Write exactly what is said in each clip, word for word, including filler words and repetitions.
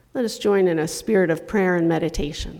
Let us join in a spirit of prayer and meditation.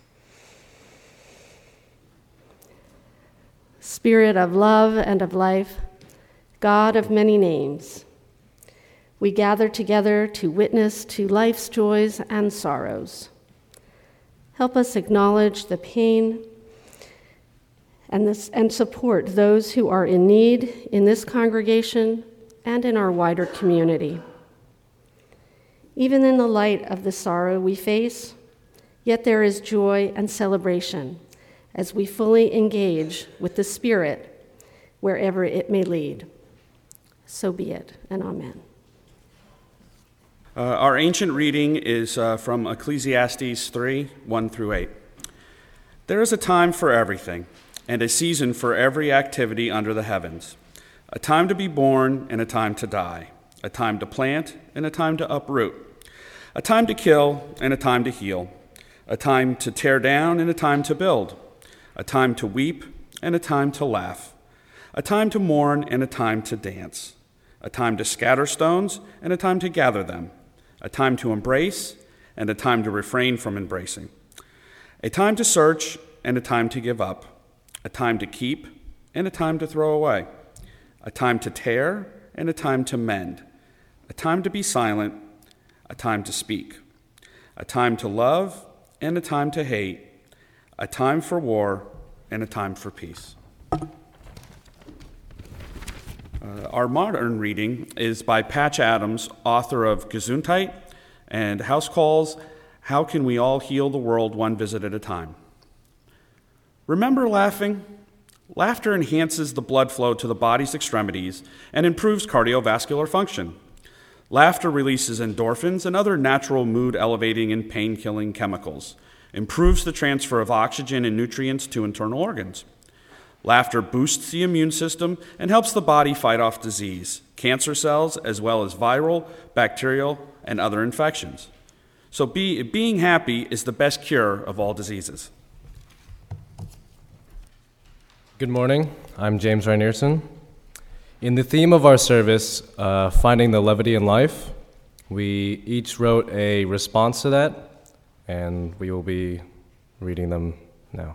Spirit of love and of life, God of many names, we gather together to witness to life's joys and sorrows. Help us acknowledge the pain and, this, and support those who are in need in this congregation and in our wider community. Even in the light of the sorrow we face, yet there is joy and celebration as we fully engage with the Spirit wherever it may lead. So be it, and amen. Uh, our ancient reading is uh, from Ecclesiastes three, one through eight. There is a time for everything, and a season for every activity under the heavens, a time to be born and a time to die, a time to plant and a time to uproot, a time to kill and a time to heal, a time to tear down and a time to build, a time to weep and a time to laugh, a time to mourn and a time to dance, a time to scatter stones and a time to gather them, a time to embrace and a time to refrain from embracing, a time to search and a time to give up, a time to keep and a time to throw away, a time to tear and a time to mend, a time to be silent, a time to speak, a time to love and a time to hate, a time for war and a time for peace. Uh, our modern reading is by Patch Adams, author of Gesundheit and House Calls, How Can We All Heal the World One Visit at a Time? Remember laughing? Laughter enhances the blood flow to the body's extremities and improves cardiovascular function. Laughter releases endorphins and other natural mood-elevating and pain-killing chemicals, improves the transfer of oxygen and nutrients to internal organs. Laughter boosts the immune system and helps the body fight off disease, cancer cells, as well as viral, bacterial, and other infections. So be, being happy is the best cure of all diseases. Good morning. I'm James Reinierson. In the theme of our service, uh, Finding the Levity in Life, we each wrote a response to that, and we will be reading them now.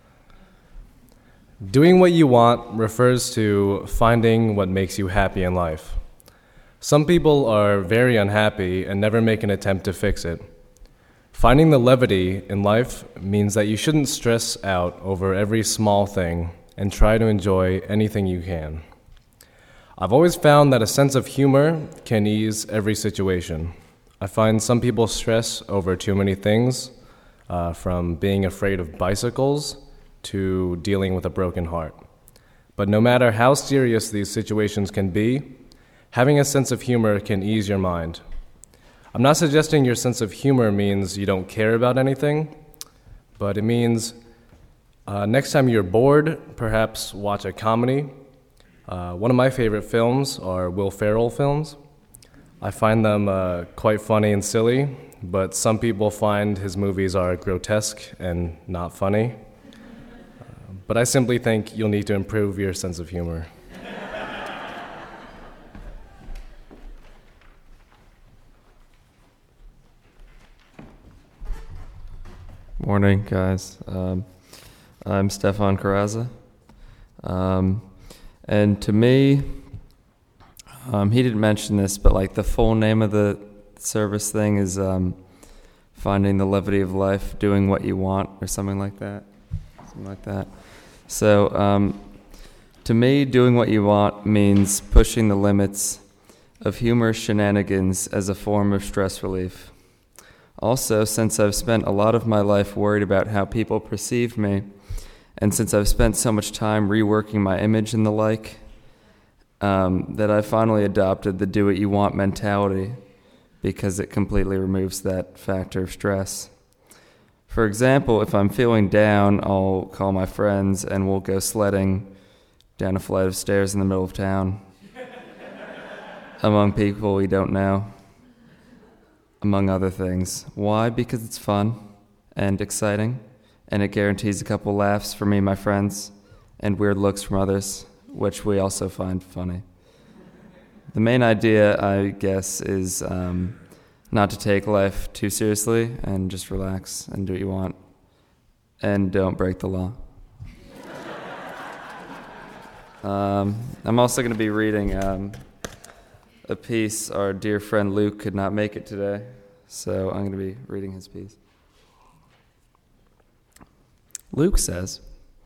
Doing what you want refers to finding what makes you happy in life. Some people are very unhappy and never make an attempt to fix it. Finding the levity in life means that you shouldn't stress out over every small thing and try to enjoy anything you can. I've always found that a sense of humor can ease every situation. I find some people stress over too many things, uh, from being afraid of bicycles to dealing with a broken heart. But no matter how serious these situations can be, having a sense of humor can ease your mind. I'm not suggesting your sense of humor means you don't care about anything, but it means uh, next time you're bored, perhaps watch a comedy. Uh, one of my favorite films are Will Ferrell films. I find them uh, quite funny and silly, but some people find his movies are grotesque and not funny. Uh, but I simply think you'll need to improve your sense of humor. Morning, guys. Um, I'm Stefan Carrazza. Um, and to me, um, he didn't mention this, but like the full name of the service thing is um, Finding the Levity of Life, Doing What You Want, or something like that. Something like that. So um, to me, doing what you want means pushing the limits of humorous shenanigans as a form of stress relief. Also, since I've spent a lot of my life worried about how people perceive me, and since I've spent so much time reworking my image and the like, um, that I finally adopted the do-what-you-want mentality because it completely removes that factor of stress. For example, if I'm feeling down, I'll call my friends and we'll go sledding down a flight of stairs in the middle of town among people we don't know. Among other things. Why? Because it's fun and exciting, and it guarantees a couple laughs for me and my friends, and weird looks from others, which we also find funny. The main idea, I guess, is um, not to take life too seriously and just relax and do what you want. And don't break the law. um, I'm also going to be reading um, a piece. Our dear friend Luke could not make it today, so I'm going to be reading his piece. Luke says,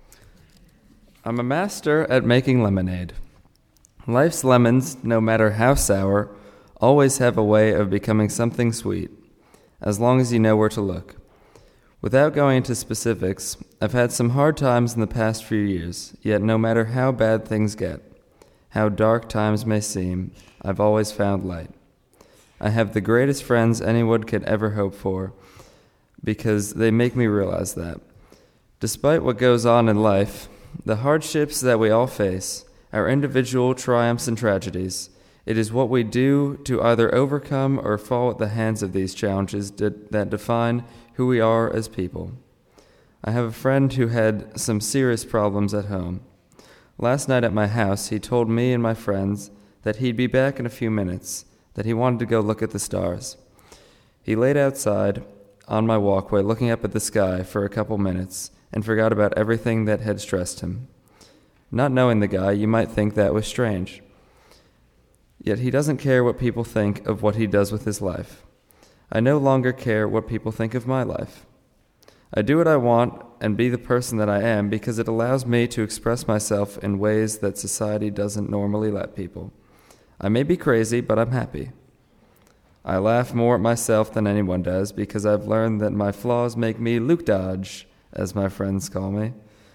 I'm a master at making lemonade. Life's lemons, no matter how sour, always have a way of becoming something sweet, as long as you know where to look. Without going into specifics, I've had some hard times in the past few years, yet no matter how bad things get, how dark times may seem, I've always found light. I have the greatest friends anyone could ever hope for, because they make me realize that. Despite what goes on in life, the hardships that we all face, our individual triumphs and tragedies, it is what we do to either overcome or fall at the hands of these challenges that define who we are as people. I have a friend who had some serious problems at home. Last night at my house, he told me and my friends that he'd be back in a few minutes, that he wanted to go look at the stars. He laid outside on my walkway looking up at the sky for a couple minutes and forgot about everything that had stressed him. Not knowing the guy, you might think that was strange. Yet he doesn't care what people think of what he does with his life. I no longer care what people think of my life. I do what I want and be the person that I am because it allows me to express myself in ways that society doesn't normally let people. I may be crazy, but I'm happy. I laugh more at myself than anyone does because I've learned that my flaws make me Luke Dodge, as my friends call me.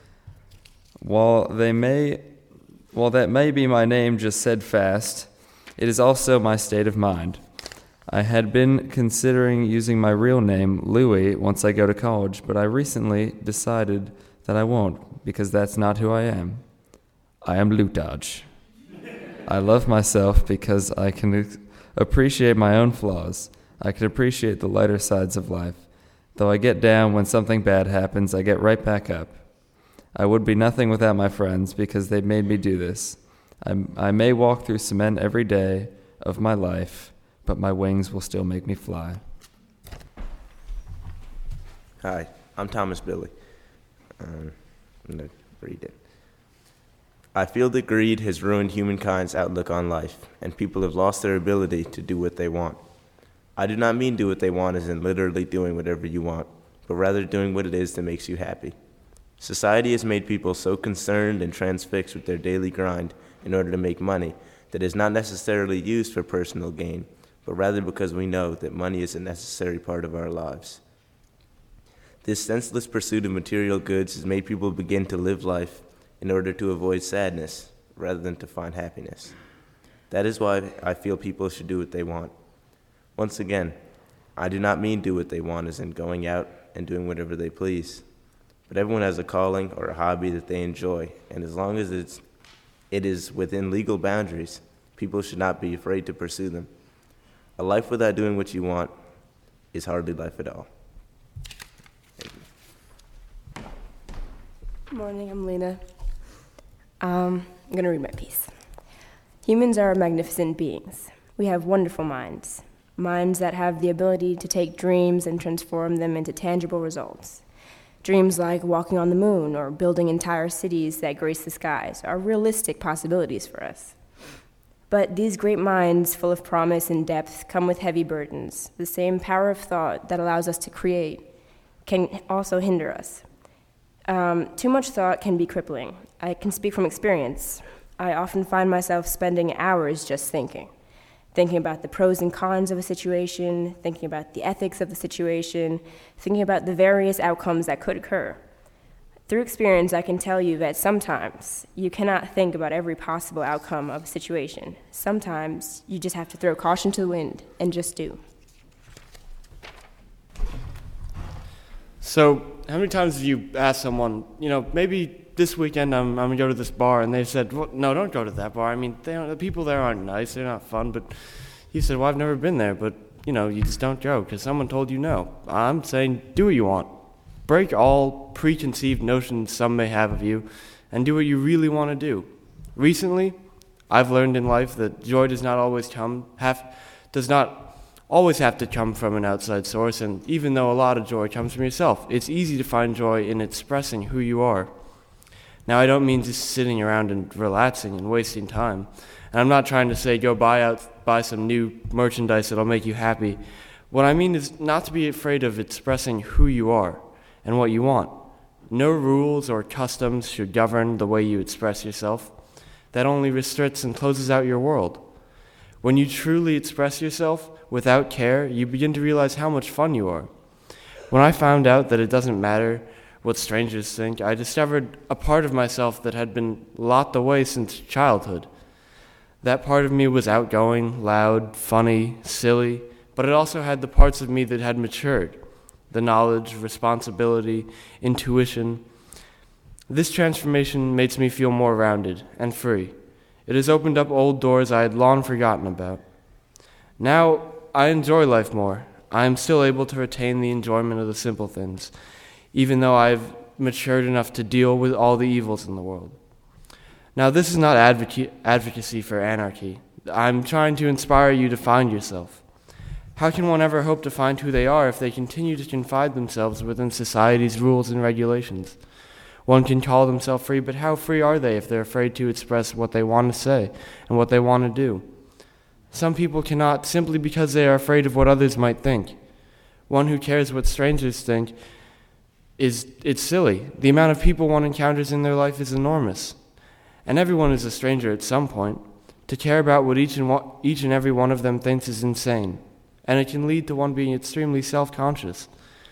While they may, while that may be my name just said fast, it is also my state of mind. I had been considering using my real name, Louis, once I go to college, but I recently decided that I won't, because that's not who I am. I am Luke Dodge. I love myself because I can appreciate my own flaws. I can appreciate the lighter sides of life. Though I get down when something bad happens, I get right back up. I would be nothing without my friends because they made me do this. I, I may walk through cement every day of my life, but my wings will still make me fly. Hi, I'm Thomas Billy. Um, I'm going to read it. I feel that greed has ruined humankind's outlook on life, and people have lost their ability to do what they want. I do not mean do what they want as in literally doing whatever you want, but rather doing what it is that makes you happy. Society has made people so concerned and transfixed with their daily grind in order to make money that is not necessarily used for personal gain, but rather because we know that money is a necessary part of our lives. This senseless pursuit of material goods has made people begin to live life in order to avoid sadness rather than to find happiness. That is why I feel people should do what they want. Once again, I do not mean do what they want as in going out and doing whatever they please. But everyone has a calling or a hobby that they enjoy, and as long as it's, it is within legal boundaries, people should not be afraid to pursue them. A life without doing what you want is hardly life at all. Good morning, I'm Lena. Um, I'm going to read my piece. Humans are magnificent beings. We have wonderful minds. Minds that have the ability to take dreams and transform them into tangible results. Dreams like walking on the moon or building entire cities that grace the skies are realistic possibilities for us. But these great minds, full of promise and depth, come with heavy burdens. The same power of thought that allows us to create can also hinder us. Um, too much thought can be crippling. I can speak from experience. I often find myself spending hours just thinking. Thinking about the pros and cons of a situation, thinking about the ethics of the situation, thinking about the various outcomes that could occur. Through experience, I can tell you that sometimes you cannot think about every possible outcome of a situation. Sometimes you just have to throw caution to the wind and just do. So, how many times have you asked someone, you know, maybe this weekend I'm, I'm going to go to this bar, and they said, well, no, don't go to that bar. I mean, they don't, the people there aren't nice, they're not fun, but you said, well, I've never been there, but, you know, you just don't go because someone told you no. I'm saying do what you want. Break all preconceived notions some may have of you and do what you really want to do. Recently, I've learned in life that joy does not always come, have, does not always have to come from an outside source, and even though a lot of joy comes from yourself, it's easy to find joy in expressing who you are. Now, I don't mean just sitting around and relaxing and wasting time. And I'm not trying to say go buy out, buy some new merchandise that'll make you happy. What I mean is not to be afraid of expressing who you are and what you want. No rules or customs should govern the way you express yourself. That only restricts and closes out your world. When you truly express yourself without care, you begin to realize how much fun you are. When I found out that it doesn't matter what strangers think, I discovered a part of myself that had been locked away since childhood. That part of me was outgoing, loud, funny, silly, but it also had the parts of me that had matured, the knowledge, responsibility, intuition. This transformation makes me feel more rounded and free. It has opened up old doors I had long forgotten about. Now I enjoy life more. I am still able to retain the enjoyment of the simple things, even though I've matured enough to deal with all the evils in the world. Now, this is not advoca- advocacy for anarchy. I'm trying to inspire you to find yourself. How can one ever hope to find who they are if they continue to confine themselves within society's rules and regulations? One can call themselves free, but how free are they if they're afraid to express what they want to say and what they want to do? Some people cannot simply because they are afraid of what others might think. One who cares what strangers think is it's silly. The amount of people one encounters in their life is enormous. And everyone is a stranger at some point. To care about what each and, one, each and every one of them thinks is insane. And it can lead to one being extremely self-conscious.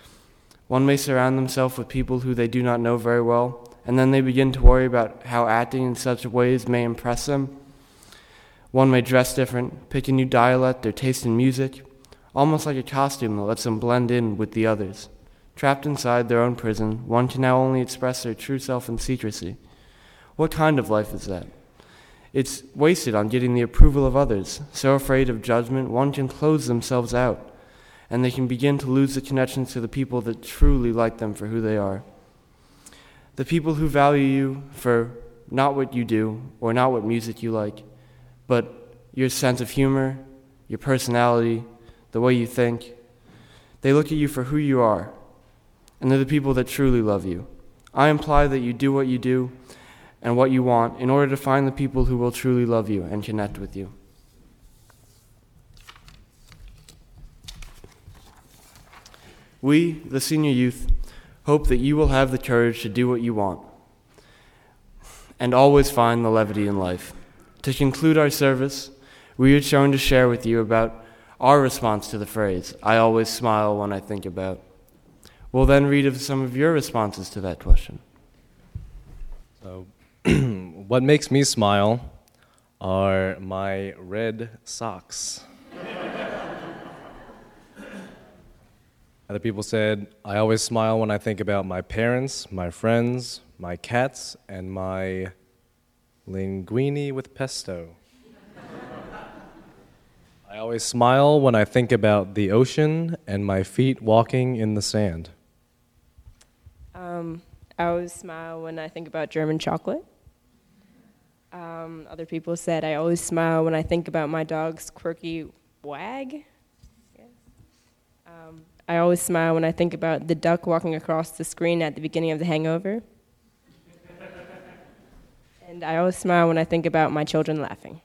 One may surround themselves with people who they do not know very well, and then they begin to worry about how acting in such ways may impress them. One may dress different, pick a new dialect or taste in music, almost like a costume that lets them blend in with the others. Trapped inside their own prison, one can now only express their true self in secrecy. What kind of life is that? It's wasted on getting the approval of others. So afraid of judgment, one can close themselves out, and they can begin to lose the connection to the people that truly like them for who they are. The people who value you for not what you do or not what music you like, but your sense of humor, your personality, the way you think. They look at you for who you are, and they're the people that truly love you. I imply that you do what you do and what you want in order to find the people who will truly love you and connect with you. We, the senior youth, hope that you will have the courage to do what you want and always find the levity in life. To conclude our service, we are going to share with you about our response to the phrase, "I always smile when I think about." We'll then read of some of your responses to that question. So, what makes me smile are my red socks. Other people said, I always smile when I think about my parents, my friends, my cats, and my linguine with pesto. I always smile when I think about the ocean and my feet walking in the sand. Um, I always smile when I think about German chocolate. Um, other people said, I always smile when I think about my dog's quirky wag. Yeah. Um, I always smile when I think about the duck walking across the screen at the beginning of The Hangover. And I always smile when I think about my children laughing.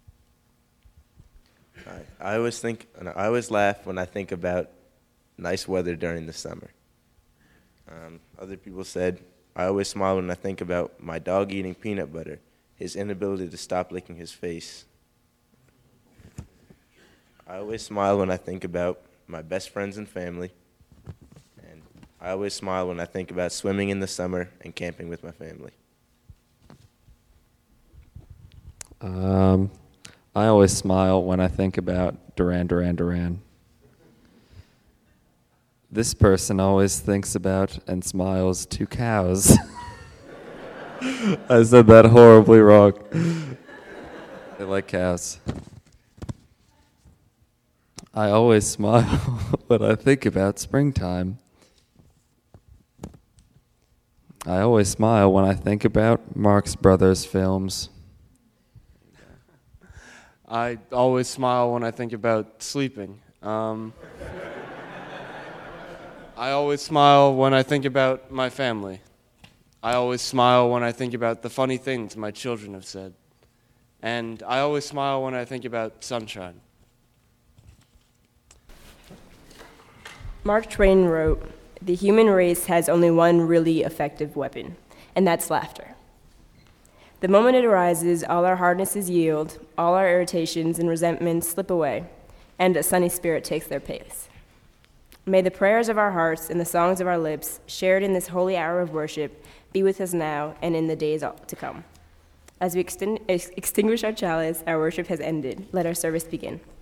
I, I always think, and I always laugh when I think about nice weather during the summer. Um, other people said, I always smile when I think about my dog eating peanut butter, his inability to stop licking his face. I always smile when I think about my best friends and family. And I always smile when I think about swimming in the summer and camping with my family. Um, I always smile when I think about Duran Duran Duran. This person always thinks about and smiles to cows. I said that horribly wrong. They like cows. I always smile when I think about springtime. I always smile when I think about Marx Brothers films. I always smile when I think about sleeping. Um, I always smile when I think about my family. I always smile when I think about the funny things my children have said. And I always smile when I think about sunshine. Mark Twain wrote, "The human race has only one really effective weapon, and that's laughter. The moment it arises, all our hardnesses yield, all our irritations and resentments slip away, and a sunny spirit takes their place. May the prayers of our hearts and the songs of our lips, shared in this holy hour of worship, be with us now and in the days to come. As we extin- extinguish our chalice, our worship has ended. Let our service begin."